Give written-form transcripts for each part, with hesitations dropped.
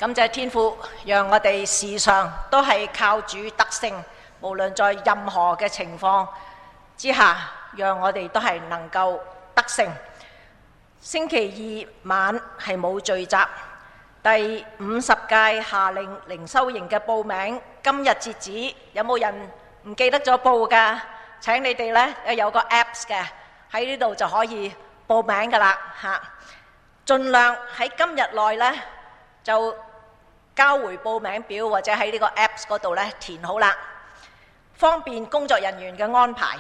感謝天父，讓我哋時常都係靠主得勝，無論在任何嘅情況之下，讓我哋都係能夠得勝。星期二晚係冇聚集，第50屆夏令靈修營嘅報名今日截止，有冇人唔記得咗報㗎？請你哋呢有個 Apps 嘅喺呢度就可以報名㗎啦嚇。盡量喺今日內呢就交回報名表，或者喺呢個 Apps 嗰度呢填好啦，方便工作人員嘅安排。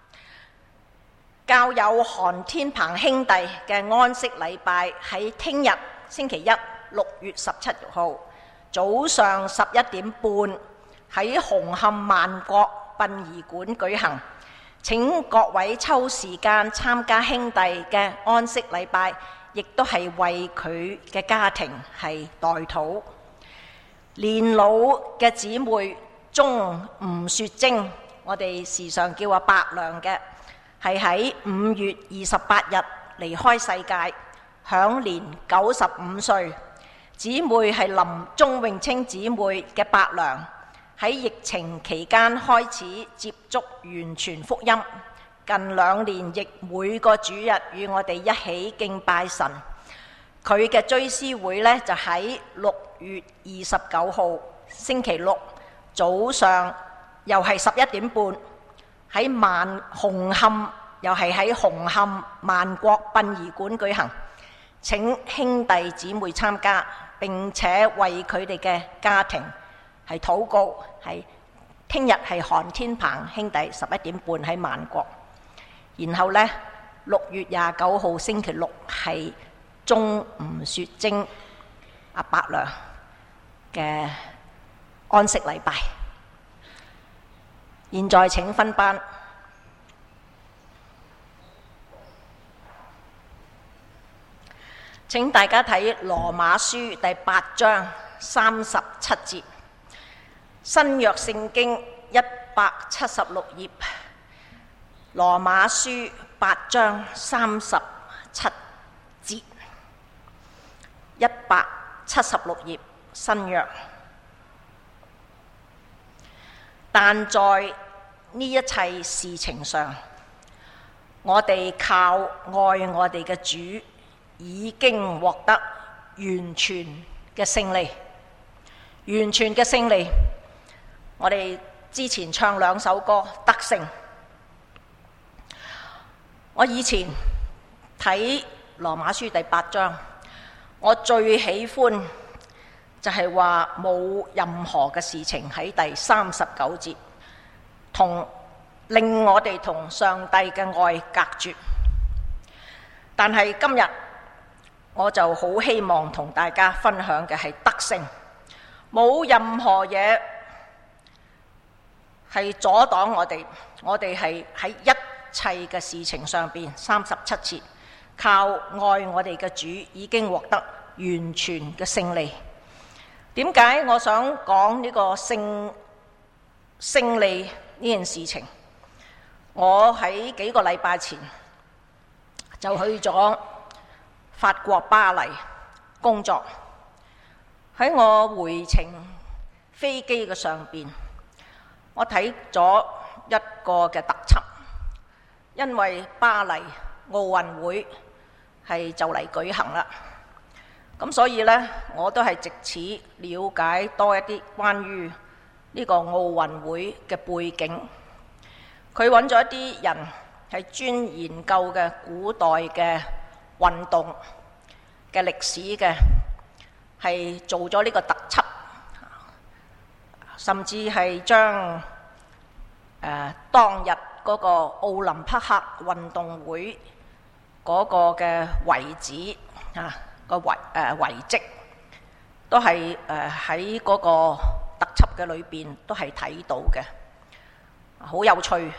教友韓天鵬兄弟嘅安息禮拜喺聽日星期一6月17號早上11點半喺紅磡萬國殯儀館舉行，請各位抽時間參加兄弟嘅安息禮拜，亦都係為佢嘅家庭係代禱。年老嘅姊妹鍾吳雪晶，我哋時常叫阿伯娘嘅，係喺5月28日離開世界，享年95歲。姊妹係林鍾永清姊妹嘅伯娘，喺疫情期間開始接觸完全福音，近2年亦每個主日與我哋一起敬拜神。佢嘅追思會呢，就喺6月29號星期六早上，又係11點半喺紅磡，又係喺紅磡萬國殯儀館舉行。請兄弟姊妹參加，並且為佢哋嘅家庭係禱告。係聽日係韓天鵬兄弟11點半喺萬國，然後呢6月29號星期六係鍾吳雪晶阿伯娘嘅安息禮拜。現在請分班。請大家睇羅馬書第8章37節，新約聖經176頁，羅馬書8章37節，176頁新約。但在呢一切事情上，我哋靠愛我哋嘅主已經獲得完全嘅勝利。完全嘅勝利，我哋之前唱2首歌得勝。我以前睇羅馬書第8章，我最喜歡就係話冇任何嘅事情喺第39節令我哋同上帝嘅愛隔絕。但係今日我就好希望同大家分享嘅係得勝，冇任何嘢係阻擋我哋。我哋係喺一切嘅事情上邊37節靠愛我哋嘅主已經獲得完全嘅勝利。點解我想講呢個勝利呢件事情？我喺幾個禮拜前就去咗法國巴黎工作。喺我回程飛機嘅上邊，我睇咗一個嘅特輯，因為巴黎奧運會係就嚟舉行啦。咁所以呢，我都係藉此了解多一啲關於呢個奧運會嘅背景。佢揾咗一啲人係專研究嘅古代嘅運動嘅歷史嘅，係做咗呢個特輯，甚至係將當日嗰個奧林匹克運動會嗰個嘅遺址遺跡都係喺嗰個特輯嘅裏邊都係睇到嘅，好有趣。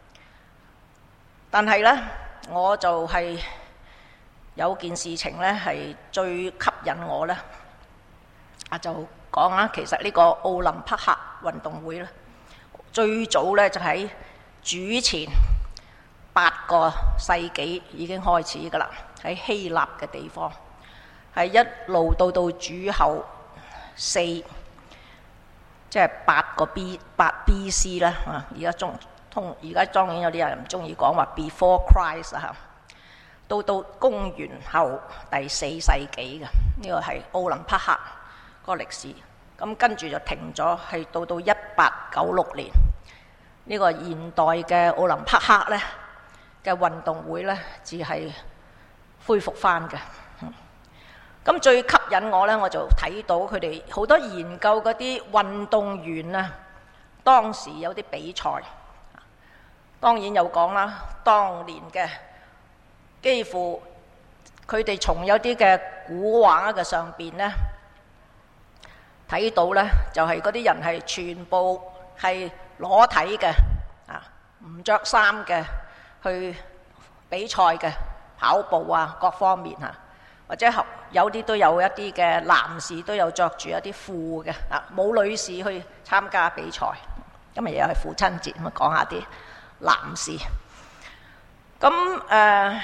但係呢，我就係有件事情呢係最吸引我呢，就講啊，其實呢個奧林匹克運動會呢，最早呢就喺主前8個世紀已經開始㗎喇，喺希臘嘅地方，係一路到主後即係8 BC 啦。而家當然有啲人唔中意講話 Before Christ 啊，到公元後第4世紀嘅呢個係奧林匹克個歷史。咁跟住就停咗，係到1896年呢個現代嘅奧林匹克咧嘅運動會咧，只係恢復翻嘅。咁最吸引我咧，我就睇到佢哋好多研究嗰啲運動員啊，當時有啲比賽，當然有講啦，當年嘅幾乎佢哋從有啲嘅古畫嘅上邊咧睇到咧，就係嗰啲人係全部係裸體嘅，唔着衫嘅去比賽嘅，跑步啊各方面啊，或者有啲都有一啲嘅男士都有着住一啲褲嘅，冇女士去參加比賽。今日又係父親節，咁講下啲男士。咁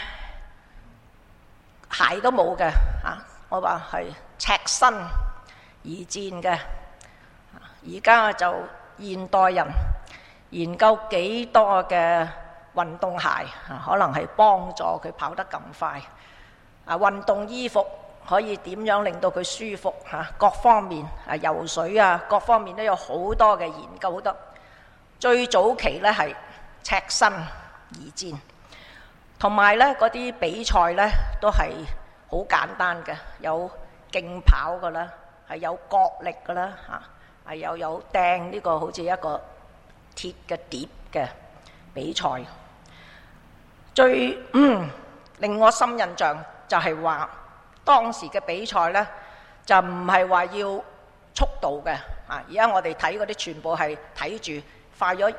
鞋都冇嘅，我話係赤身而戰嘅。而家就現代人研究幾多嘅運動鞋，可能係幫助佢跑得咁快。運動衣服可以點樣令到佢舒服，各方面游水啊，各方面都有好多嘅研究。好多最早期呢係赤身而戰，同埋呢嗰啲比賽呢都係好簡單嘅，有競跑噶啦，係有角力噶啦，係有掟呢個好似一個鐵嘅碟嘅比賽。最令我深印象就係話當時嘅比賽呢，就唔係話要速度嘅。而家我哋睇嗰啲全部係睇住快咗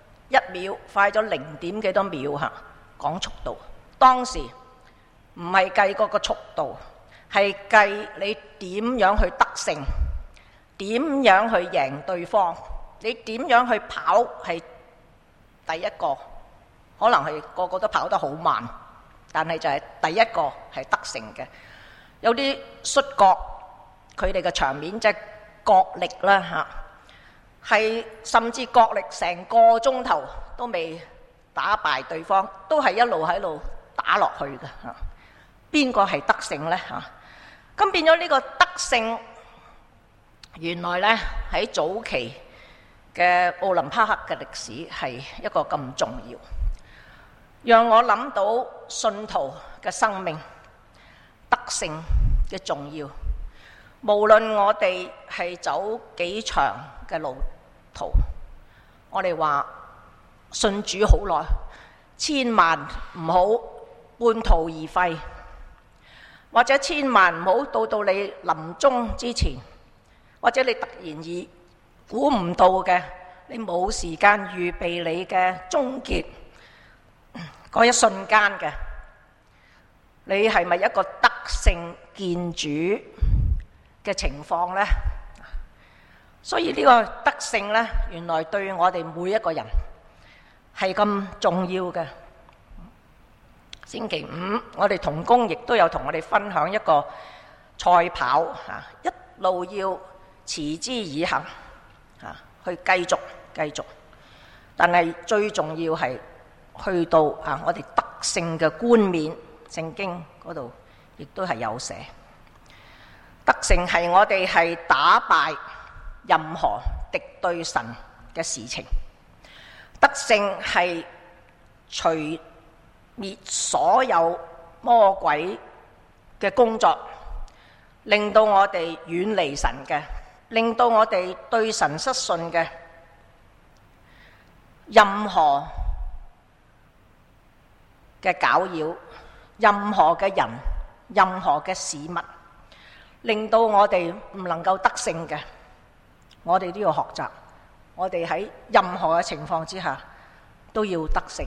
1秒，快咗0點幾多秒嚇，講速度。當時唔係計嗰個速度，係計你點樣去得勝，點樣去贏對方，你點樣去跑係第一個。可能係個個都跑得好慢，但係就係第一個係得勝嘅。有啲摔角，佢哋嘅場面即係角力啦嚇，係甚至角力成個鐘頭都未打敗對方，都係一路喺度打落去嘅嚇。邊個係得勝呢嚇？咁變咗呢個得勝，原來呢喺早期嘅奧林匹克嘅歷史係一個咁重要。讓我諗到信徒嘅生命得勝嘅重要。無論我哋係走幾長嘅路途，我哋話信主好耐，千萬唔好半途而廢，或者千萬唔好到你臨終之前，或者你突然而估唔到嘅，你冇時間預備你嘅終結嗰一瞬間嘅，你係咪一個得勝見主嘅情況呢？所以呢個得勝呢，原來對我哋每一個人係咁重要嘅。星期5我哋同工亦都有同我哋分享一個賽跑，一路要持之以恆，去繼續，但係最重要係去到我哋得勝嘅冠冕，聖經嗰度亦都係有寫。得勝係我哋係打敗任何敵對神嘅事情，得勝係除滅所有魔鬼嘅工作，令到我哋遠離神嘅，令到我哋對神失信嘅任何嘅攪擾，任何嘅人，任何嘅事物，令到我哋唔能夠得勝嘅，我哋都要學習。我哋喺任何嘅情況之下都要得勝。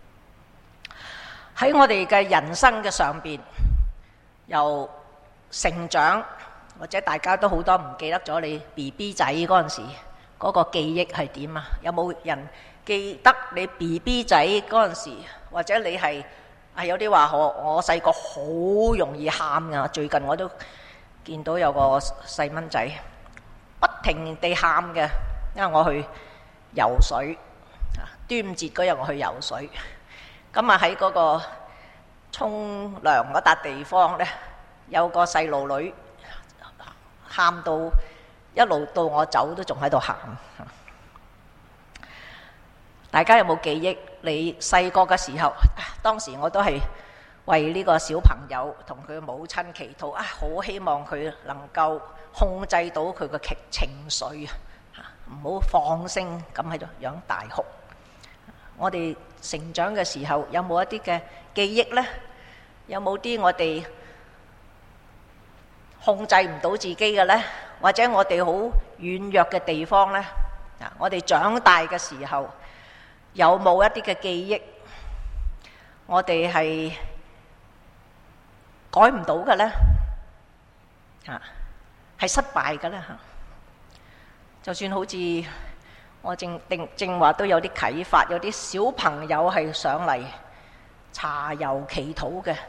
喺我哋嘅人生嘅上邊，由成長，或者大家都好多唔記得咗你 BB 仔嗰陣時嗰個記憶係點啊？有冇人記得你 BB 仔嗰陣時，或者你係有啲話我細個好容易喊㗎。最近我都見到有個細蚊仔停地喊嘅，因為我去游水。端午節嗰日我去游水，咁啊喺嗰個沖涼嗰笪地方呢，有個細路女喊到一路到我走都仲喺度喊。大家有冇記憶？你細個嘅時候，當時我都係為呢個小朋友同佢母親祈禱啊，好希望佢能夠控制到佢個情緒啊，唔好放聲咁喺度樣大哭。我哋成長嘅時候有冇一啲嘅記憶呢？有冇啲我哋控制唔到自己嘅呢？或者我哋好軟弱嘅地方呢？我哋長大嘅時候有冇一啲嘅記憶，我哋係改唔到嘅呢？係失敗嘅呢？就算好似我正話都有啲啟發，有啲小朋友係上嚟茶油祈禱嘅。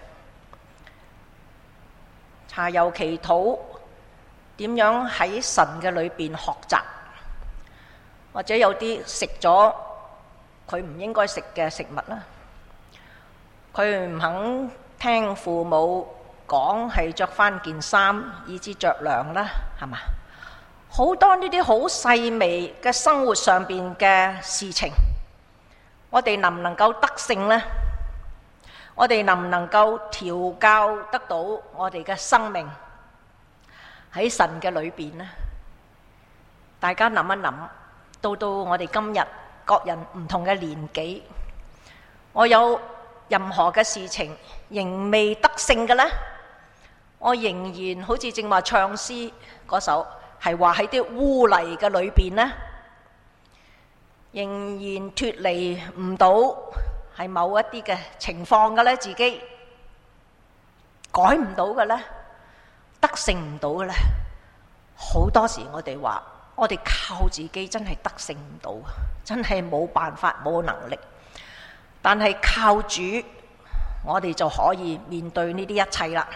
茶油祈禱點樣喺神嘅裏邊學習，或者有啲食咗佢唔應該食嘅食物啦，佢唔肯聽父母講，係着翻件衫以至着涼啦，係嘛？好多呢啲好細微嘅生活上邊嘅事情，我哋能唔能夠得勝呢？我哋能唔能夠調教得到我哋嘅生命喺神嘅裏邊呢？大家諗一諗，到我哋今日各人唔同嘅年紀，我有任何嘅事情仍未得勝嘅呢？我仍然好似正話唱詩嗰首，係話喺啲污泥嘅裏邊呢，仍然脫離唔到係某一啲嘅情況嘅呢，自己改唔到嘅呢，得勝唔到嘅呢。好多時我哋話，我哋靠自己真係得勝唔到，真係冇辦法，冇能力。但係靠主，我哋就可以面對呢啲一切啦。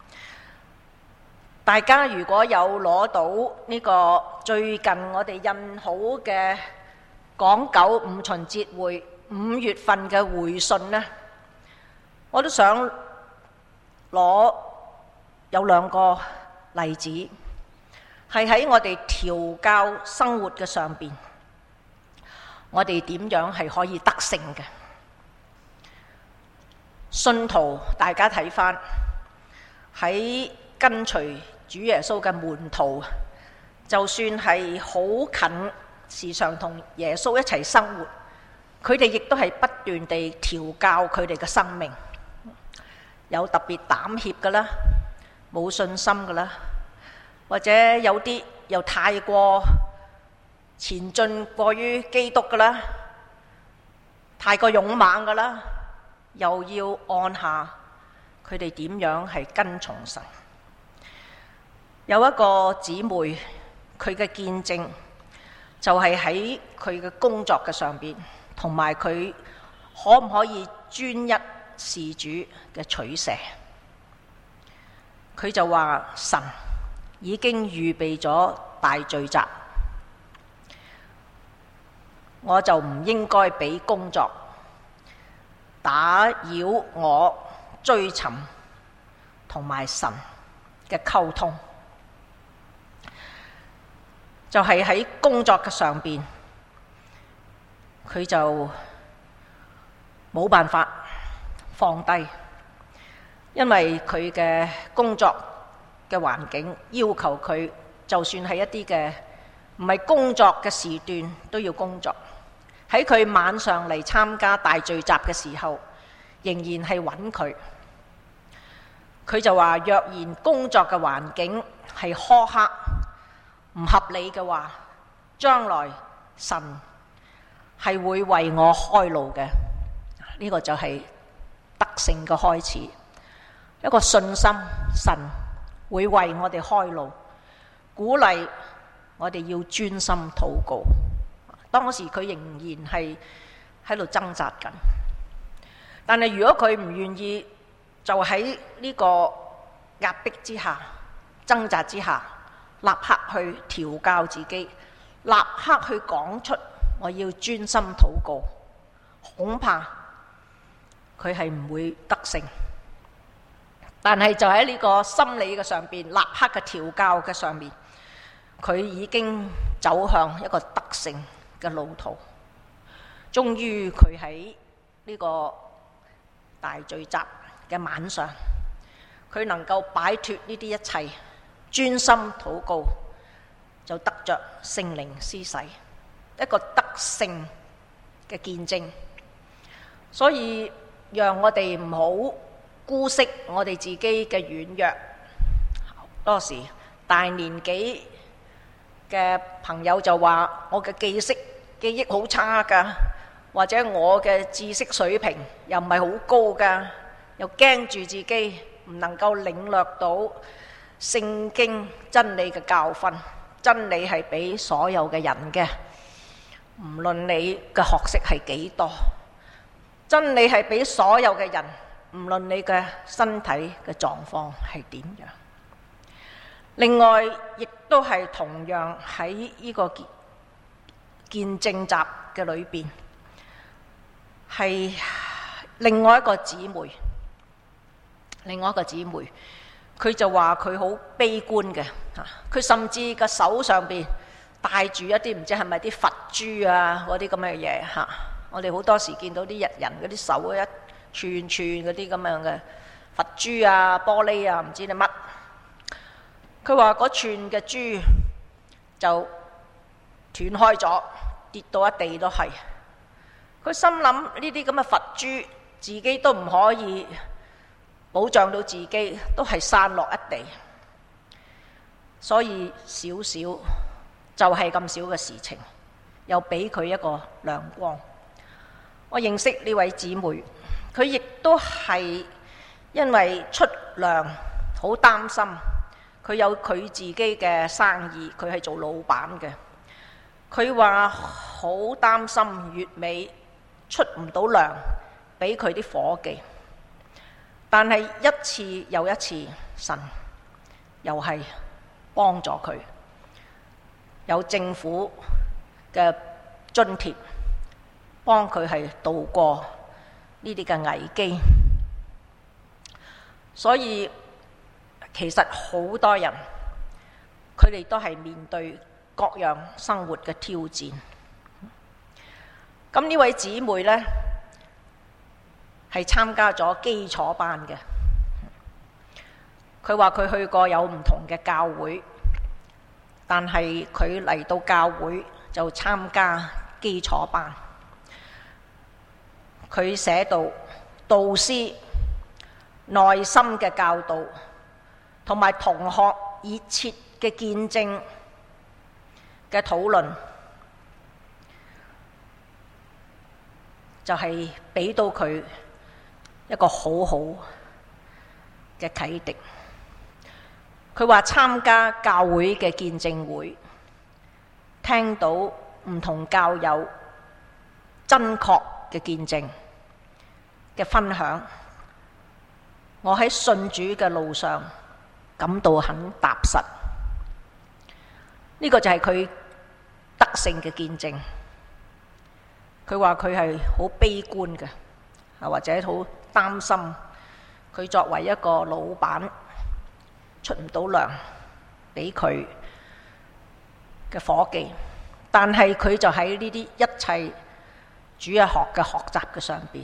大家如果有攞到呢個最近我哋印好嘅港九五旬節會5月份嘅回信呢，我都想攞有2個例子，係喺我哋調教生活嘅上邊，我哋點樣係可以得勝嘅。信徒大家睇返喺跟隨主耶穌嘅門徒，就算係好近，時常同耶穌一齊生活，佢哋亦都係不斷地調教佢哋嘅生命，有特別膽怯嘅啦，冇信心嘅啦，或者有啲又太過前進過於基督嘅啦，太過勇猛嘅啦，又要按下佢哋點樣係跟從神。有一個姊妹，佢嘅見證就係喺佢嘅工作嘅上邊，同埋佢可唔可以專一事主嘅取捨。佢就話神已經預備咗大聚集，我就唔應該俾工作打擾我追尋同埋神嘅溝通。就係喺工作嘅上邊，佢就冇辦法放低，因為佢嘅工作嘅環境要求佢，就算係一啲嘅唔係工作嘅時段都要工作。喺佢晚上嚟參加大聚集嘅時候，仍然係揾佢。佢就話：若然工作嘅環境係苛刻唔合理嘅話，將來神係會為我開路嘅。呢個就係得勝嘅開始，一個信心，神會為我哋開路，鼓勵我哋要專心禱告。當時佢仍然係喺度掙扎緊，但係如果佢唔願意，就喺呢個壓迫之下、掙扎之下， 立刻去調教自己，立刻去講出我要專心禱告，恐怕佢係唔會得勝。但係就喺呢個心理嘅上邊，立刻嘅調教嘅上面，佢已經走向一個得勝嘅路途。終於佢喺呢個大聚集嘅晚上，佢能夠擺脫呢啲一切，專心禱告，就得着聖靈施洗，一個得勝嘅見證。所以讓我哋唔好姑息我哋自己嘅軟弱。多時大年紀嘅朋友就話我嘅記憶好差㗎，或者我嘅知識水平又唔係好高㗎，又驚住自己唔能夠領略到聖經真理嘅教訓。真理係俾所有嘅人嘅，唔論你嘅學識係幾多，真理係俾所有嘅人，唔論你嘅身體嘅狀況係點樣。另外亦都係同樣喺呢個見證集嘅裏邊，係另外一個姊妹，佢就話佢好悲觀嘅，佢甚至個手上邊戴住一啲唔知係咪啲佛珠啊嗰啲咁嘅嘢嚇。我哋好多時見到啲人嗰啲手一串串嗰啲咁樣嘅佛珠啊、玻璃啊，唔知你乜。佢話嗰串嘅珠就斷開咗，跌到一地都係。佢心諗呢啲咁嘅佛珠，自己都唔可以保障到自己，都係散落一地。所以少少就係咁少嘅事情，又俾佢一個亮光。我認識呢位姊妹，佢亦都係因為出糧好擔心，佢有佢自己嘅生意，佢係做老闆嘅。佢話好擔心月尾出唔到糧俾佢啲伙計，但係一次又一次，神又係幫助佢，有政府嘅津貼幫佢係渡過呢啲嘅危機。所以其實好多人佢哋都係面對各樣生活嘅挑戰。咁呢位姊妹呢，係參加咗基礎班嘅。佢話佢去過有唔同嘅教會，但係佢嚟到教會就參加基礎班。佢寫到導師耐心嘅教導，同埋同學熱切嘅見證嘅討論，就係俾到佢一個好好嘅啟迪。佢話參加教會嘅見證會，聽到唔同教友真確嘅見證嘅分享，我喺信主嘅路上感到很踏實。呢個就係佢得勝嘅見證。佢話佢係好悲觀嘅，或者好擔心佢作為一個老闆出唔到糧俾佢嘅伙計，但係佢就喺呢啲一切主日學嘅學習嘅上邊，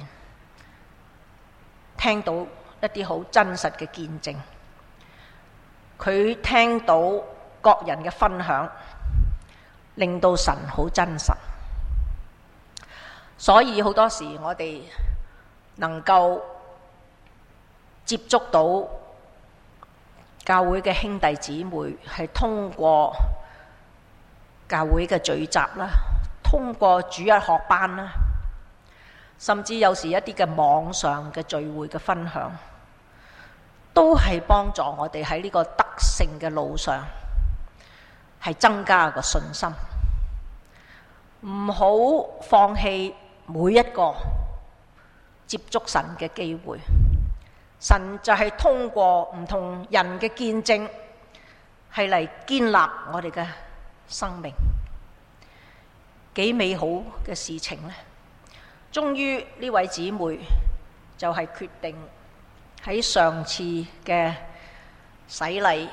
聽到一啲好真實嘅見證。佢聽到各人嘅分享，令到神好真實。所以好多時我哋能夠接觸到教會嘅兄弟姊妹，係通過教會嘅聚集啦，通過主日學班啦，甚至有時一啲嘅網上嘅聚會嘅分享，都係幫助我哋喺呢個得勝嘅路上係增加個信心。唔好放棄每一個接觸神嘅機會。神就係通過唔同人嘅見證， 係嚟建立我哋嘅生命。幾美好嘅事情呢！終於呢位姊妹就係決定喺上次嘅洗禮，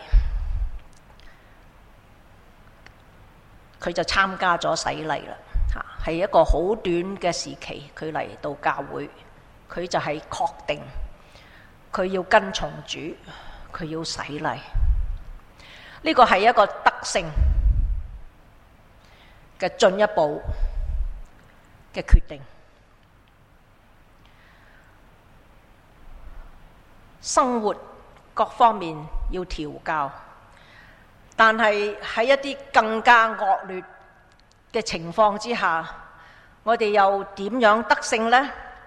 佢就參加咗洗禮啦。係一個好短嘅時期，佢嚟到教會，佢就係確定佢要跟從主，佢要洗禮。呢個係一個得勝嘅進一步嘅決定。生活各方面要調教，但係喺一啲更加惡劣嘅情況之下，我哋又點樣得勝呢？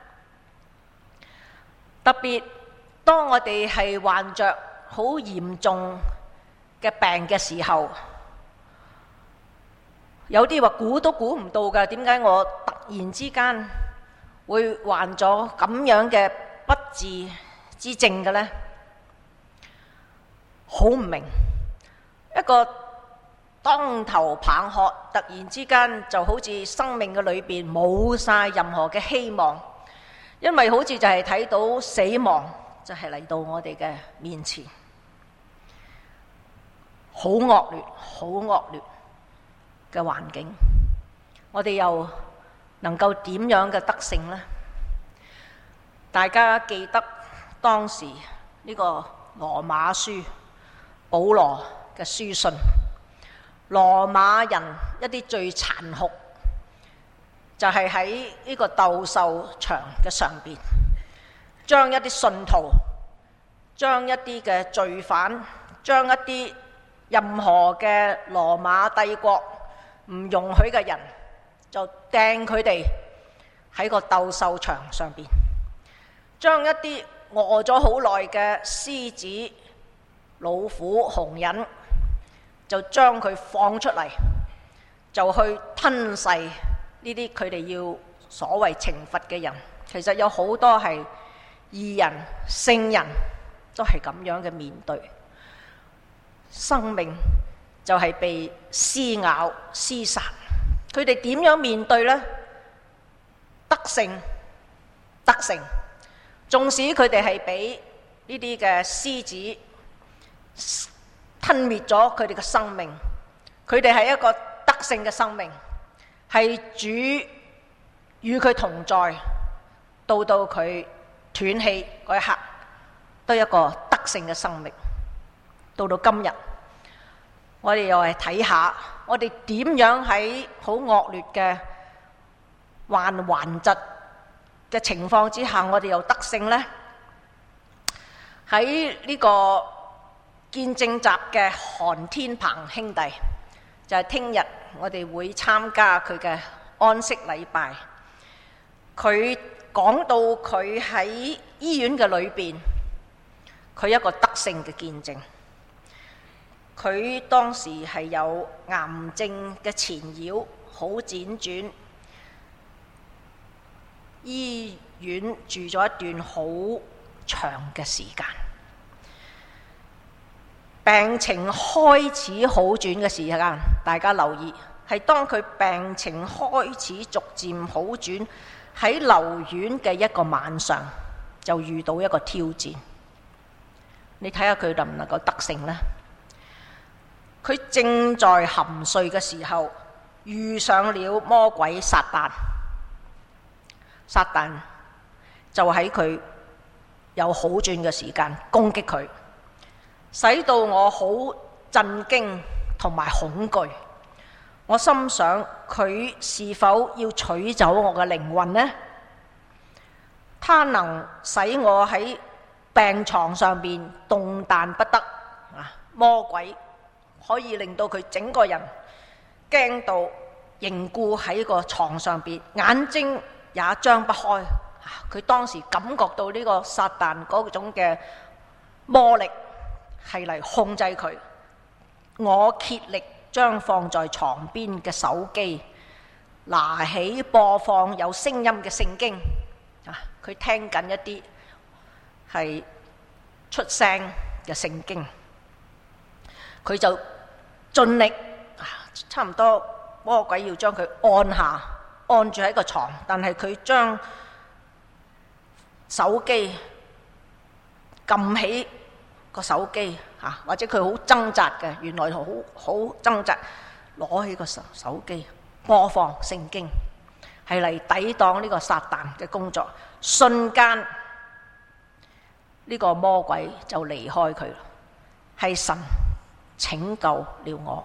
特別當我哋係患着好嚴重嘅病嘅時候，有啲話估都估唔到㗎，點解我突然之間會患咗咁樣嘅不治之症嘅呢？好唔明，一個當頭棒喝，突然之間就好似生命嘅裏邊冇晒任何嘅希望，因為好似就係睇到死亡就係嚟到我哋嘅面前，好惡劣，好惡劣嘅環境，我哋又能夠點樣嘅得勝呢？大家記得當時呢個羅馬書保羅嘅書信，羅馬人一啲最殘酷就係喺呢個鬥獸場嘅上邊，將一啲信徒，將一啲嘅罪犯，將一啲任何嘅羅馬帝國唔容許嘅人，就掟佢哋喺個鬥獸場上邊，將一啲餓咗好耐嘅獅子、老虎、熊人，就將佢放出嚟，就去吞噬呢啲佢哋要所謂懲罰嘅人。其實有好多係義人、聖人都係咁樣嘅面對，生命就係被撕咬、撕殺。佢哋點樣面對呢？得勝，得勝。縱使佢哋係俾呢啲嘅獅子吞滅咗佢哋嘅生命，佢哋係一個得勝嘅生命，係主與佢同在，到佢斷氣嗰一刻，都一個得勝嘅生命。到今日，我哋又係睇下，我哋點樣喺好惡劣嘅患疾嘅情況之下，我哋又得勝呢？喺呢個見證集嘅韓天鵬兄弟，就係聽日我哋會參加佢嘅安息禮拜。佢講到佢喺醫院嘅裏邊，佢一個得勝嘅見證。佢當時係有癌症嘅纏繞，好輾轉，醫院住咗一段好長嘅時間。病情開始好轉嘅時間，大家留意，係當佢病情開始逐漸好轉，喺留院嘅一個晚上，就遇到一個挑戰。你睇下佢能唔能夠得勝呢？佢正在含睡嘅時候，遇上了魔鬼撒旦。撒旦就喺佢有好轉嘅時間攻擊佢，使到我好震驚同埋恐懼。我心想，佢是否要取走我嘅靈魂呢？他能使我喺病床上邊動彈不得。魔鬼可以令到佢整個人驚到凝固喺個床上邊，眼睛也張不開。佢當時感覺到呢個撒旦嗰種嘅魔力係嚟控制佢。我竭力將放在床邊嘅手機拿起播放有聲音嘅聖經。佢聽緊一啲係出聲嘅聖經。 佢就盡力，差唔多魔鬼要將佢按住喺個床，但係佢將手機撳起個手機或者佢好掙扎嘅，原來好掙扎，攞起個手機播放聖經，係嚟抵擋呢個撒旦嘅工作。瞬間呢個魔鬼就離開佢啦，係神拯救了我。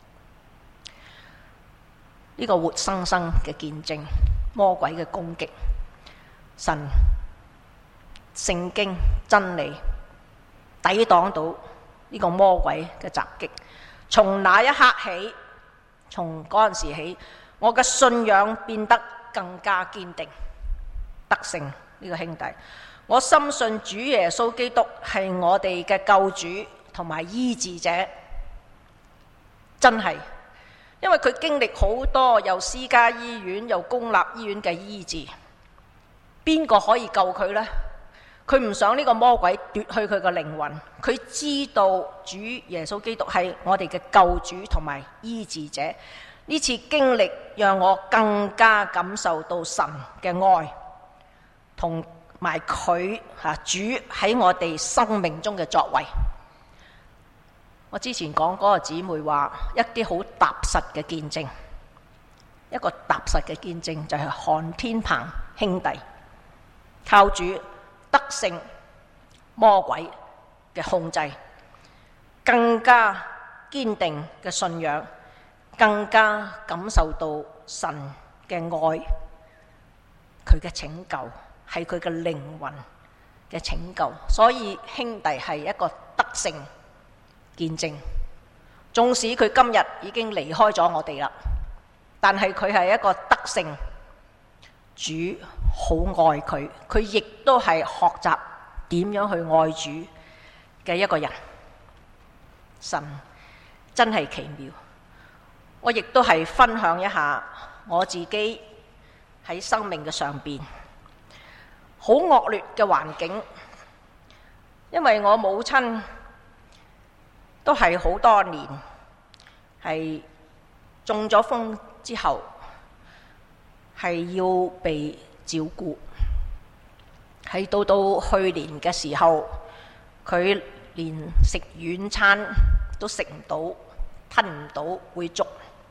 呢個活生生嘅見證，魔鬼嘅攻擊，神聖經真理抵擋到呢個魔鬼嘅襲擊。從那一刻起，從嗰陣時起，我嘅信仰變得更加堅定，得勝呢個兄弟。我深信主耶穌基督係我哋嘅救主同埋醫治者，真係，因為佢經歷好多由私家醫院又公立醫院嘅醫治，邊個可以救佢呢？佢唔想呢個魔鬼奪去佢嘅靈魂，佢知道主耶穌基督係我哋嘅救主同埋醫治者。呢次經歷讓我更加感受到神嘅愛，同埋佢主喺我哋生命中嘅作為。我之前講嗰個姊妹話一啲好踏實嘅見證，一個踏實嘅見證就係韓天鵬兄弟靠主得勝魔鬼嘅控制，更加堅定嘅信仰，更加感受到神嘅愛，佢嘅拯救係佢嘅靈魂嘅拯救。所以兄弟係一個得勝見證，縱使佢今日已經離開咗我哋啦，但係佢係一個得勝，主好愛佢，佢亦都係學習點樣去愛主嘅一個人。神真係奇妙。我亦都係分享一下我自己喺生命嘅上邊好惡劣嘅環境，因為我母親都係好多年係中咗風之後係要被照顧，係到去年嘅時候，佢連食軟餐都食唔到，吞唔到，會捉，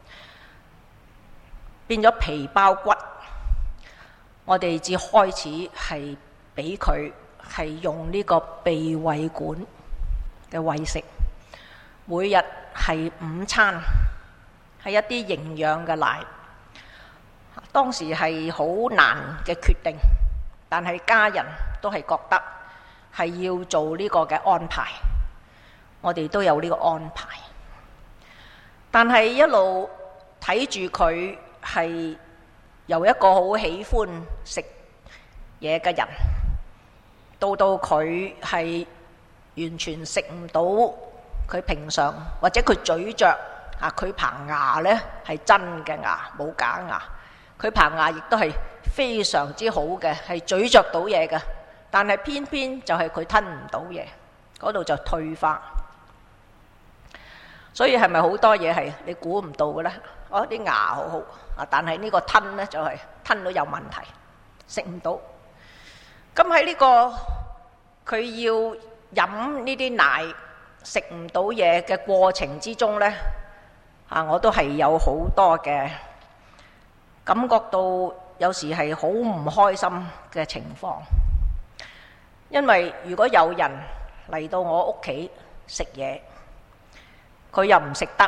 變咗皮包骨。我哋至開始係俾佢係用呢個鼻胃管嘅餵食，每日係午餐係一啲營養嘅奶。當時係好難嘅決定，但係家人都係覺得係要做呢個嘅安排，我哋都有呢個安排。但係一路睇住佢係由一個好喜歡食嘢嘅人，到佢係完全食唔到佢平常，或者佢咀嚼佢棚牙呢係真嘅牙，冇假牙。佢棚牙亦都係非常之好嘅，係咀嚼到嘢嘅，但係偏偏就係佢吞唔到嘢，嗰度就退化。所以係咪好多嘢係你估唔到嘅呢？啲牙好好但係呢個吞呢，就係吞到有問題，食唔到。咁喺呢個佢要飲呢啲奶食唔到嘢嘅過程之中呢，我都係有好多嘅感覺到，有時係好唔開心嘅情況。因為如果有人嚟到我屋企食嘢，佢又唔食得。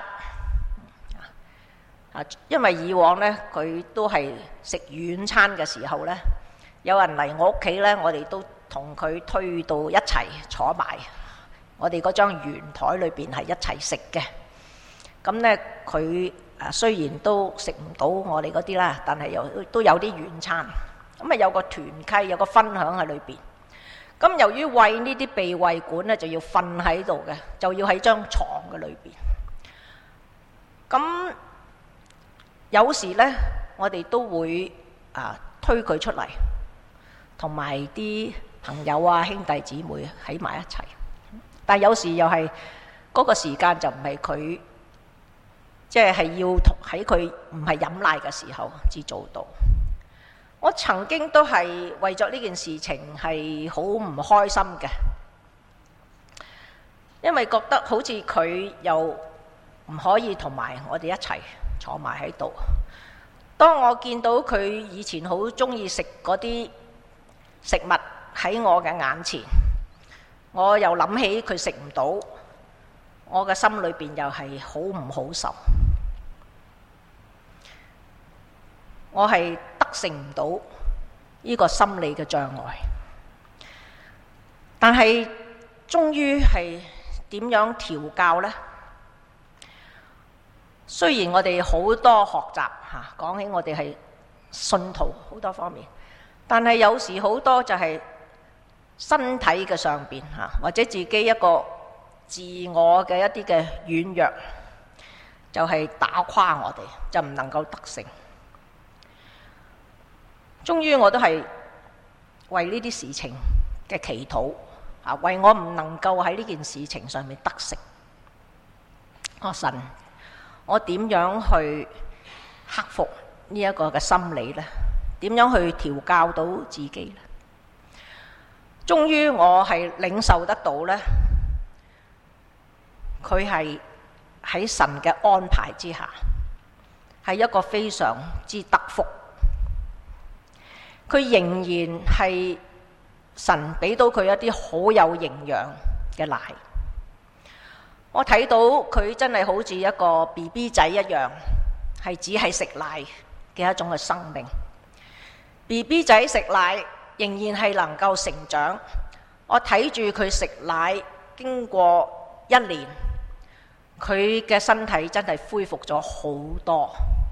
因為以往呢，佢都係食軟餐嘅時候呢，有人嚟我屋企呢，我哋都同佢推到一齊坐埋，我哋嗰張圓台裏邊係一齊食嘅。咁呢，佢雖然都食唔到我哋嗰啲啦，但係又都有啲軟餐。咁有個團契，有個分享喺裏邊。咁由於餵呢啲鼻胃管呢，就要瞓喺度嘅，就要喺張床嘅裏邊。咁有時呢，我哋都會推佢出嚟，同埋啲朋友兄弟姊妹喺埋一齊。但有時又係嗰個時間就唔係佢，即係要喺佢唔係飲奶嘅時候至做到。我曾經都係為咗呢件事情係好唔開心嘅，因為覺得好似佢又唔可以同埋我哋一齊坐埋喺度。當我見到佢以前好中意食嗰啲食物喺我嘅眼前，我又諗起佢食唔到，我嘅心裏邊又係好唔好受。我係得勝唔到呢個心理嘅障礙，但係終於係點樣調教呢？雖然我哋好多學習嚇，講起我哋係信徒好多方面，但係有時好多就係身體嘅上邊嚇，或者自己一個自我嘅一啲嘅軟弱，就係打垮我哋，就唔能夠得勝。終於我都係為呢啲事情嘅祈禱啊，為我唔能夠喺呢件事情上面得勝。神，我點樣去克服呢一個嘅心理呢？點樣去調教到自己呢？終於我係領受得到呢，佢係喺神嘅安排之下，係一個非常之得福。佢仍然係神俾到佢一啲好有營養嘅奶。我睇到佢真係好似一個 BB 仔一樣，係只係食奶嘅一種嘅生命。BB 仔食奶仍然係能夠成長。我睇住佢食奶，經過1年，佢嘅身體真係恢復咗好多。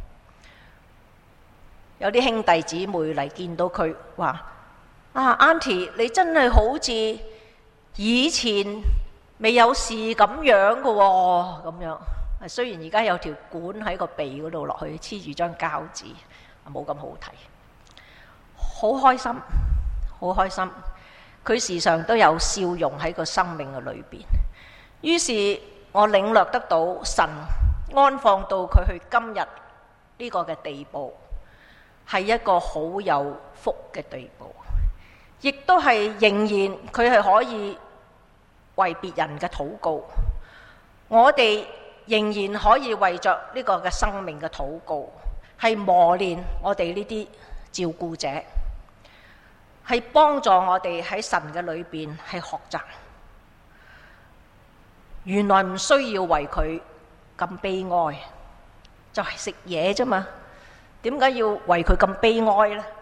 有啲兄弟姊妹嚟見到佢話：Auntie， 你真係好似以前未有事咁樣嘅喎，咁樣。雖然而家有條管喺個鼻嗰度落去黐住張膠紙，冇咁好睇。好開心，好開心。佢時常都有笑容喺個生命嘅裏邊。於是我領略得到神安放到佢去今日呢個嘅地步，係一個好有福嘅地步，亦都係仍然佢係可以為別人嘅禱告。我哋仍然可以為着呢個嘅生命嘅禱告，係磨練我哋呢啲照顧者，係幫助我哋喺神嘅裏邊係學習。原來唔需要為佢咁悲哀，就係食嘢啫嘛。點解要為佢咁悲哀呢？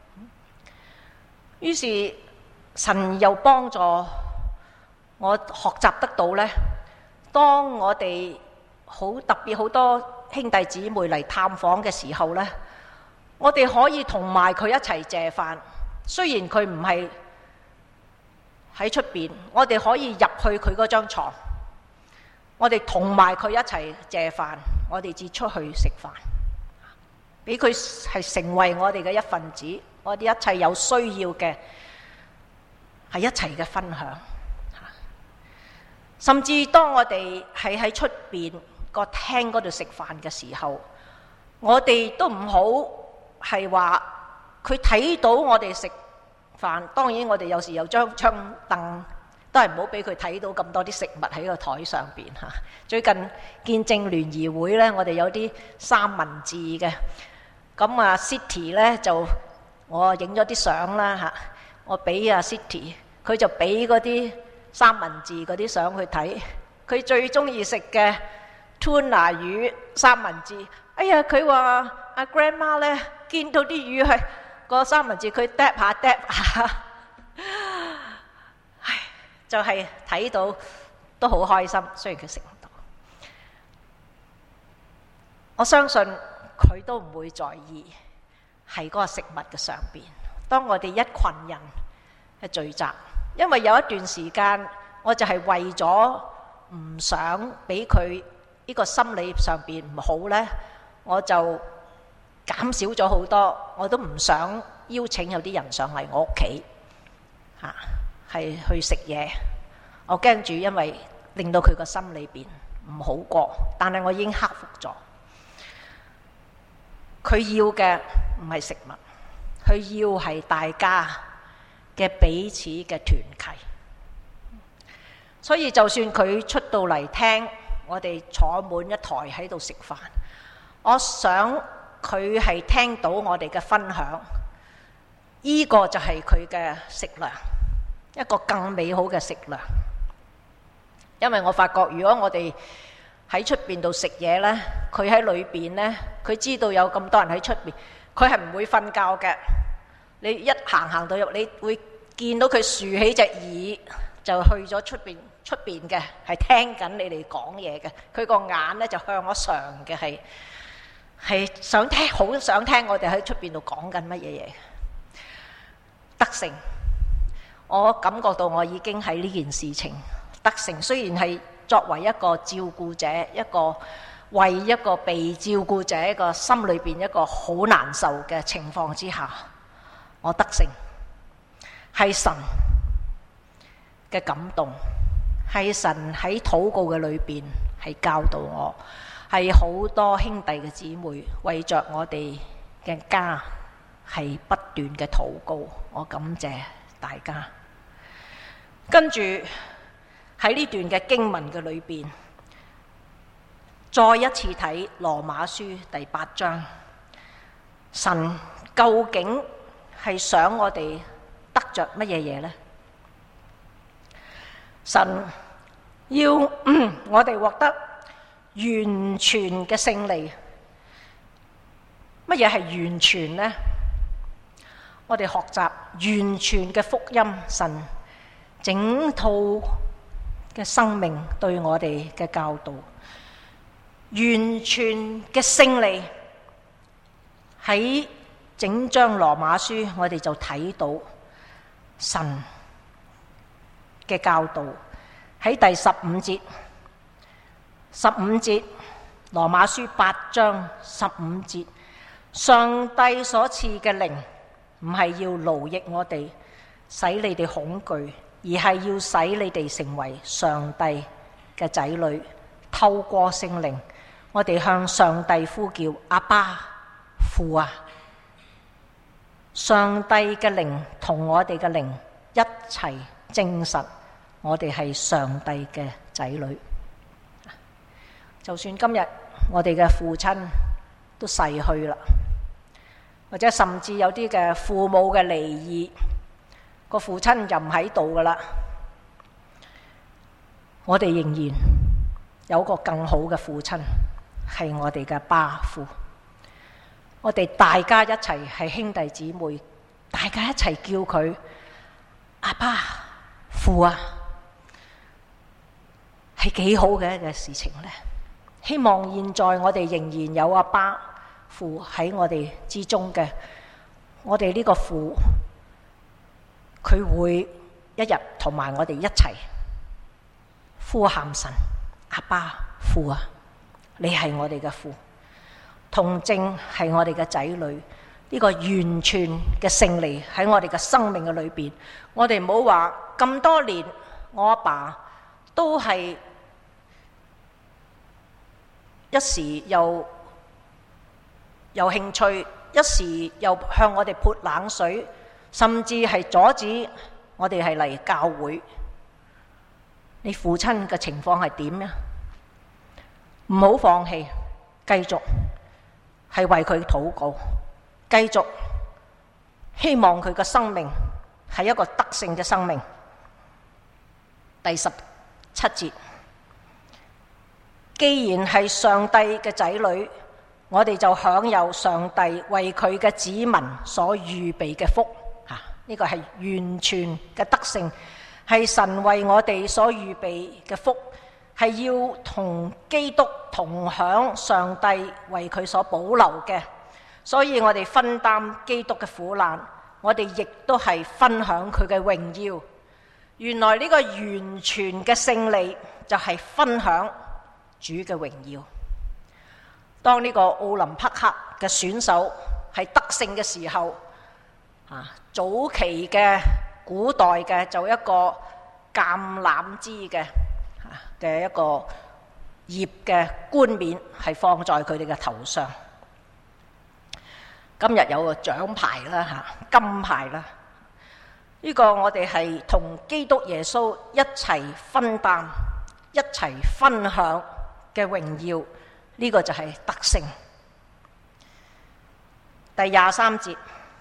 於是神又幫助我學習得到呢，當我哋特別好多兄弟姊妹嚟探訪嘅時候呢，我哋可以同埋佢一齊謝飯。雖然佢唔係喺出邊，我哋可以入去佢嗰張床，我哋同埋佢一齊謝飯，我哋至出去食飯。俾佢係成為我哋嘅一份子，我哋一切有需要嘅係一齊嘅分享。甚至當我哋係喺出邊個廳嗰度食飯嘅時候，我哋都唔好係話佢睇到我哋食飯。當然我哋有時有張凳，都係唔好俾佢睇到咁多啲食物喺個台上邊嚇。最近見證聯誼會呢，我哋有啲三文治嘅。咁啊 City 呢，就我影咗啲相啦嚇，我俾阿 City， 佢就俾嗰啲三文治嗰啲相去睇。佢最中意食嘅 tuna 魚三文治。哎呀，佢話阿 grandma 呢，見到啲魚係個三文治，佢嗒下嗒下，唉，就係睇到都好開心。雖然佢食唔到，我相信佢都唔會在意係嗰個食物嘅上邊。當我哋一群人嘅聚集，因為有一段時間我就係為咗唔想俾佢呢個心理上邊唔好呢，我就減少咗好多。我都唔想邀請有啲人上嚟我屋企係去食嘢。我驚住因為令到佢個心裏邊唔好過，但係我已經克服咗。佢要嘅唔係食物，佢要係大家嘅彼此嘅團契。所以就算佢出到嚟聽我哋坐滿一台喺度食飯，我想佢係聽到我哋嘅分享，呢個就係佢嘅食糧，一個更美好嘅食糧。因為我發覺如果我哋喺出邊度食嘢呢，佢喺裏邊呢，佢知道有咁多人喺出邊，佢係唔會瞓覺嘅。你一行到入，你會見到佢豎起隻耳就去咗出邊嘅，係聽緊你哋講嘢嘅。佢個眼呢就向我上嘅，係想聽，好想聽我哋喺出邊度講緊乜嘢嘢。得勝，我感覺到我已經喺呢件事情得勝。雖然係作為一個照顧者，為一個被照顧者一個心裏邊一個好難受嘅情況之下，我得勝，係神嘅感動，係神喺禱告嘅裏邊係教導我，係好多兄弟嘅姊妹為着我哋嘅家係不斷嘅禱告，我感謝大家。跟住喺呢段嘅經文嘅裏邊，再一次睇羅馬書第8章，神究竟係想我哋得着乜嘢嘢呢？神要我哋獲得完全嘅勝利。乜嘢係完全呢？我哋學習完全嘅福音，神整套嘅生命對我哋嘅教導，完全嘅勝利。喺整章羅馬書，我哋就睇到神嘅教導。喺第15節，15節羅馬書8章15節，上帝所賜嘅靈唔係要勞役我哋，使你哋恐懼，而係要使你哋成為上帝嘅仔女。透過聖靈，我哋向上帝呼叫阿爸父啊！上帝嘅靈同我哋嘅靈一齊證實我哋係上帝嘅仔女。就算今日我哋嘅父親都逝去啦，或者甚至有啲嘅父母嘅離異，個父親就唔喺度噶啦，我哋仍然有個更好嘅父親，係我哋嘅爸父。我哋大家一齊係兄弟姊妹，大家一齊叫佢阿爸父啊，係幾好嘅一個事情呢？希望現在我哋仍然有阿爸父喺我哋之中嘅，我哋呢個父，佢會一日同埋我哋一齊呼喊神阿爸父啊，你係我哋嘅父。同證係我哋嘅仔女，呢個完全嘅勝利喺我哋嘅生命嘅裏邊。我哋唔好話咁多年，我阿爸都係一時又有興趣，一時又向我哋潑冷水，甚至係阻止我哋係嚟教會。你父親嘅情況係點呢？唔好放棄，繼續係為佢禱告，繼續希望佢嘅生命係一個得勝嘅生命。第17節，既然係上帝嘅仔女，我哋就享有上帝為佢嘅子民所預備嘅福。呢個係完全嘅得勝，係神為我哋所預備嘅福，係要同基督同享上帝為佢所保留嘅。所以我哋分擔基督嘅苦難，我哋亦都係分享佢嘅榮耀。原來呢個完全嘅勝利就係分享主嘅榮耀。當呢個奧林匹克嘅選手係得勝嘅時候，早期嘅古代嘅就一個橄欖枝嘅嘅一個葉嘅冠冕係放在佢哋嘅頭上。今日有個獎牌啦，金牌啦，呢個我哋係同基督耶穌一齊分擔、一齊分享嘅榮耀，呢個就係得勝。第23節，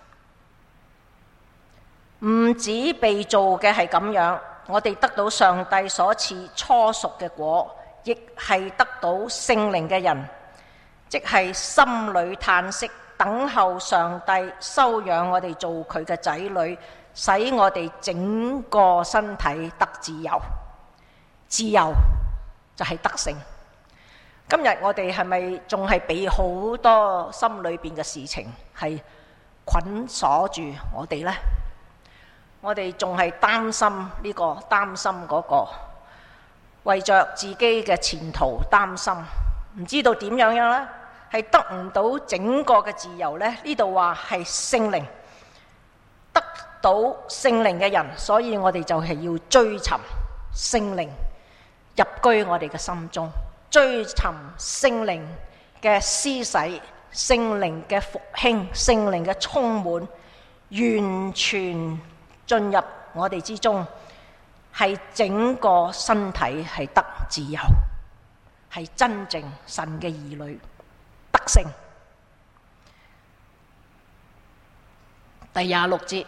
唔止被造嘅係咁樣，我哋得到上帝所賜初熟嘅果，亦係得到聖靈嘅人，即係心裏嘆息，等候上帝收養我哋做佢嘅仔女，使我哋整個身體得自由。自由就係得勝。今日我哋係咪仲係俾好多心裏邊嘅事情係捆鎖住我哋呢？我哋仲係擔心呢個，擔心嗰個，為着自己嘅前途擔心，唔知道點樣呢？係得唔到整個嘅自由呢？呢度話係聖靈，得到聖靈嘅人，所以我哋就係要追尋聖靈入居我哋嘅心中，追尋聖靈嘅施洗、聖靈嘅復興、聖靈嘅充滿，完全進入我哋之中，係整個身體係得自由，係真正神嘅兒女得勝。第26節，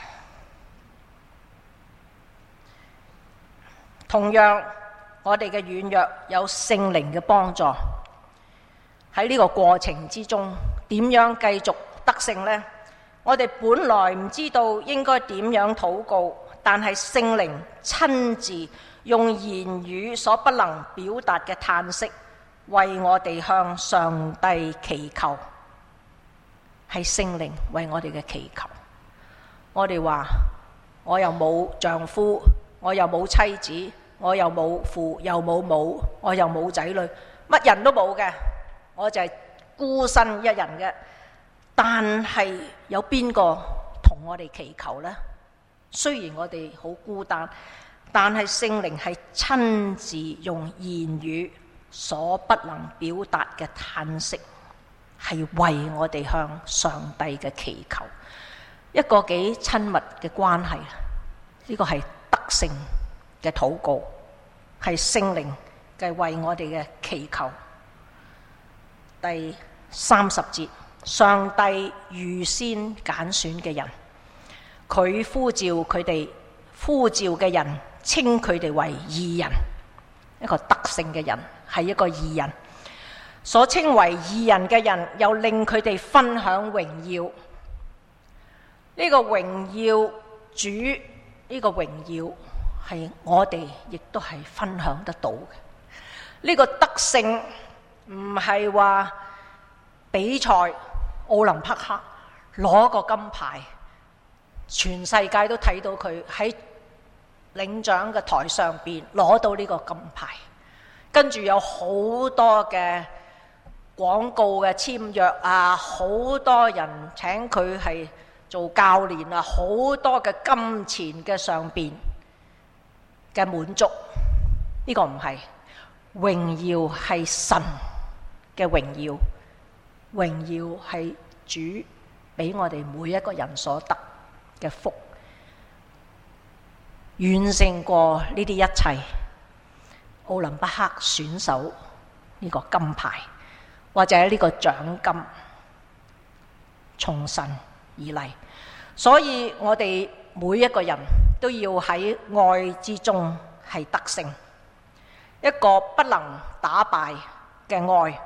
同樣我哋嘅軟弱有聖靈嘅幫助，喺呢個過程之中，點樣繼續得勝呢？我哋本來唔知道應該點樣禱告，但係聖靈親自用言語所不能表達嘅嘆息，為我哋向上帝祈求，係聖靈為我哋嘅祈求。我哋話我又冇丈夫，我又冇妻子，我又冇父，又冇母，我又冇仔女，乜人都冇嘅，我就係孤身一人嘅。但係有邊個同我哋祈求呢？雖然我哋好孤單，但係聖靈係親自用言語所不能表達嘅嘆息，係為我哋向上帝嘅祈求，一個幾親密嘅關係。呢個係得勝嘅禱告，係聖靈嘅為我哋嘅祈求。第30節，上帝預先揀選嘅人，佢呼召佢哋，呼召嘅人稱佢哋為義人。一個得勝嘅人係一個義人，所稱為義人嘅人又令佢哋分享榮耀。呢個榮耀主，呢個榮耀係我哋亦都係分享得到嘅。呢個得勝唔係話比賽奧林匹克攞個金牌，全世界都睇到佢喺領獎嘅台上邊攞到呢個金牌，跟住有好多嘅廣告嘅簽約啊，好多人請佢係做教練啊，好多嘅金錢嘅上邊嘅滿足。呢個唔係榮耀，係神嘅榮耀，榮耀係主俾我哋每一個人所得嘅福，遠勝過呢啲一切。奧林匹克選手呢個金牌或者呢個獎金從神而嚟，所以我哋每一個人都要喺愛之中係得勝，一個不能打敗嘅愛。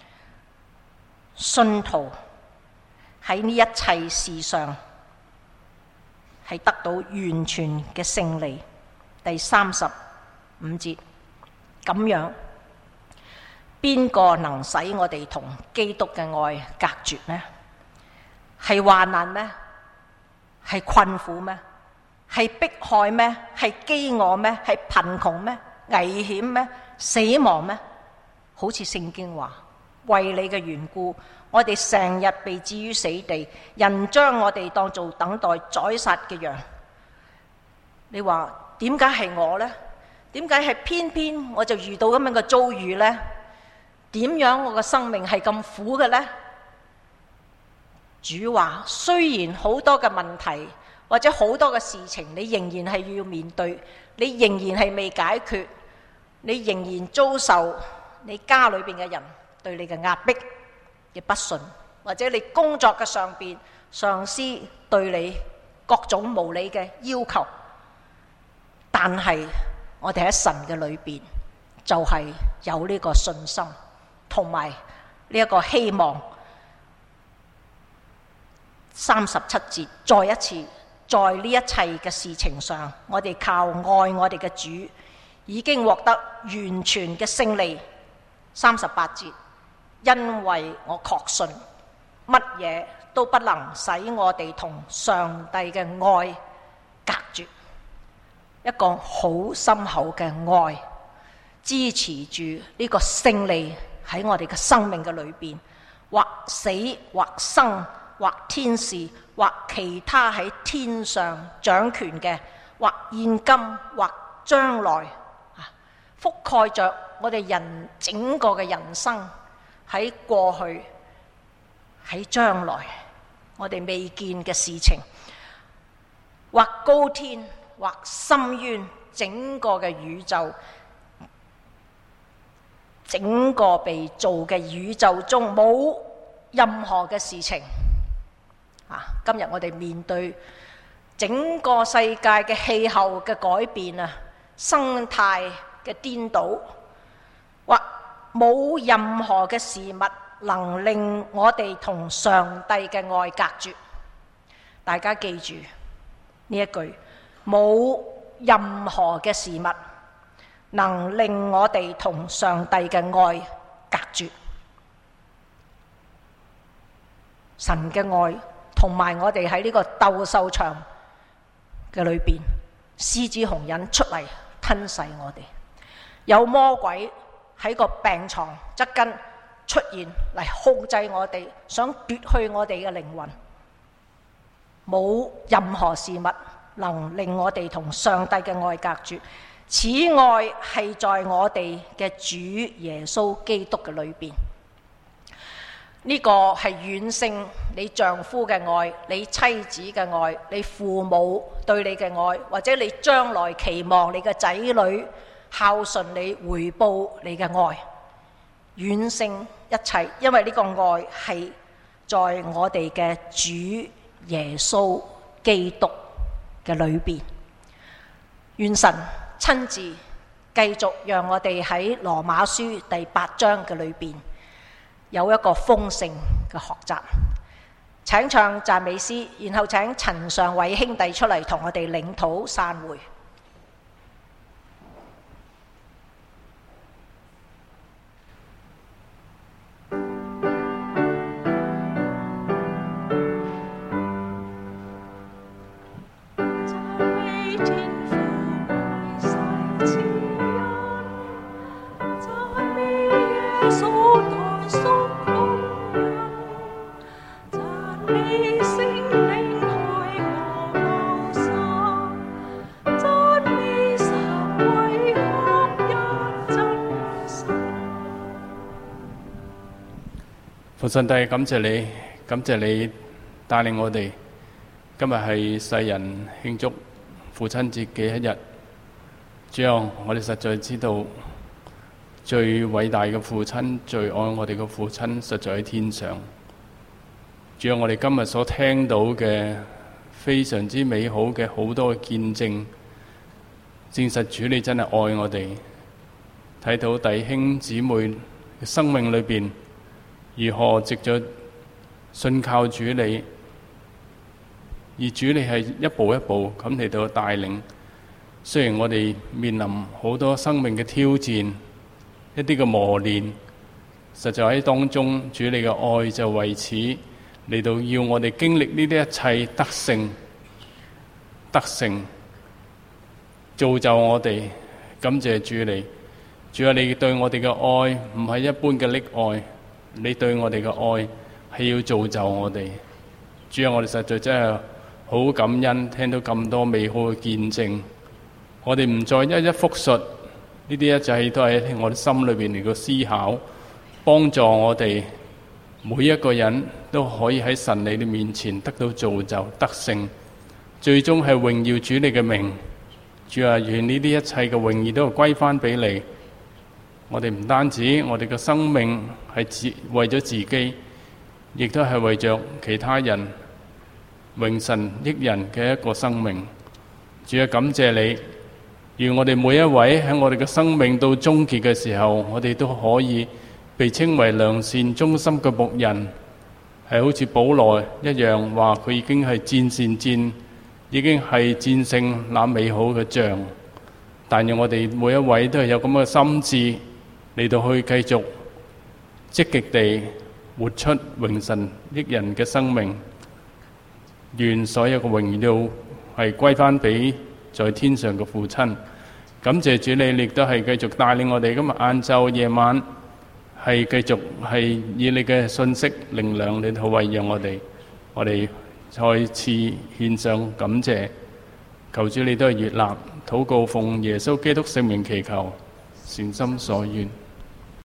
信徒喺呢一切事上係得到完全嘅勝利。第35節，咁樣邊個能使我哋同基督嘅愛隔絕呢？係患難咩？係困苦咩？係迫害咩？係飢餓咩？係貧窮咩？危險咩？死亡咩？好似聖經話，為你嘅緣故，我哋成日被置於死地，人將我哋當做等待宰殺嘅羊。你話點解係我呢？ 點解係偏偏我就遇到咁樣嘅遭遇呢？點樣我嘅生命係咁苦嘅呢？主話：雖然好多嘅問題或者好多嘅事情，你仍然係要面對，你仍然係未解決，你仍然遭受你家裏邊嘅人對你嘅壓迫嘅不順，或者你工作嘅上邊上司對你各種無理嘅要求，但係我哋喺神嘅裏邊就係有呢個信心同埋呢一個希望。37節再一次，在呢一切嘅事情上，我哋靠愛我哋嘅主已經獲得完全嘅勝利。38節，因為我確信乜嘢都不能使我哋同上帝嘅愛隔絕。一個好深厚嘅愛支持住呢個勝利喺我哋嘅生命嘅裏邊，或死或生，或天使，或其他喺天上掌權嘅，或現今或將來，覆蓋着我哋人整個嘅人生，喺過去，喺將來，我哋未見嘅事情，或高天，或深淵，整個嘅宇宙，整個被造嘅宇宙中冇任何嘅事情。今日我哋面對整個世界嘅氣候嘅改變啊，生態嘅顛倒，或冇任何嘅事物能令我哋同上帝嘅愛隔絕。大家記住呢一句，冇任何嘅事物能令我哋同上帝嘅愛隔絕。神嘅愛同埋我哋喺呢個鬥獸場嘅裏邊，獅子雄人出嚟吞噬我哋，有魔鬼喺個病床側跟出現嚟控制我哋，想奪去我哋嘅靈魂。冇任何事物能令我哋同上帝嘅愛隔絕。此愛係在我哋嘅主耶穌基督嘅裏邊。呢個係遠勝你丈夫嘅愛，你妻子嘅愛，你父母對你嘅愛，或者你將來期望你嘅仔女孝順你、回報你嘅愛，遠勝一切。因為呢個愛係在我哋嘅主耶穌基督嘅裏邊。願神親自繼續讓我哋喺羅馬書第8章嘅裏邊有一個豐盛嘅學習。請唱讚美詩，然後請陳尚偉兄弟出嚟同我哋領禱散會。 父上帝，感謝你，感謝你帶領我哋。今日係世人慶祝父親節嘅一日。主啊，我哋實在知道最偉大嘅父親，最愛我哋嘅父親，實在喺天上。主啊，我哋今日所聽到嘅非常之美好嘅好多嘅見證，證實主你真係愛我哋。睇到弟兄姊妹嘅生命裏邊，如何藉着信靠主你，而主你係一步一步咁嚟到帶領。雖然我哋面臨好多生命嘅挑戰，一啲嘅磨練，實在喺當中，主你嘅愛就為此嚟到要我哋經歷呢啲一切得勝，得勝造就我哋。感謝主你，主啊，你對我哋嘅愛唔係一般嘅溺愛。你對我哋嘅愛係要造就我哋。主啊，我哋實在真係好感恩，聽到咁多美好嘅見證。我哋唔再一一複述呢啲一切都係喺我哋心裏邊嚟個思考，幫助我哋每一個人都可以喺神你哋面前得到造就得勝，最終係榮耀主你嘅名。主啊，願呢啲一切嘅榮耀都係歸翻俾你。我哋唔單止我哋嘅生命係為咗自己，亦都係為着其他人，榮神益人嘅一個生命。主啊，感謝你，願我哋每一位喺我哋嘅生命到終結嘅時候，我哋都可以被稱為良善忠心嘅僕人，係好似保羅一樣，話佢已經係戰善戰，已經係戰勝那美好嘅仗。但願我哋每一位都係有咁嘅心志嚟到去繼續積極地活出榮神益人嘅生命。願所有嘅榮耀係歸翻俾在天上嘅父親。感謝主你亦都係繼續帶領我哋今日晏晝夜晚係繼續係以你嘅信息靈糧嚟到餵養我哋。我哋再次獻上感謝，求主你都係悅納禱告，奉耶穌基督聖名祈求，善心所願。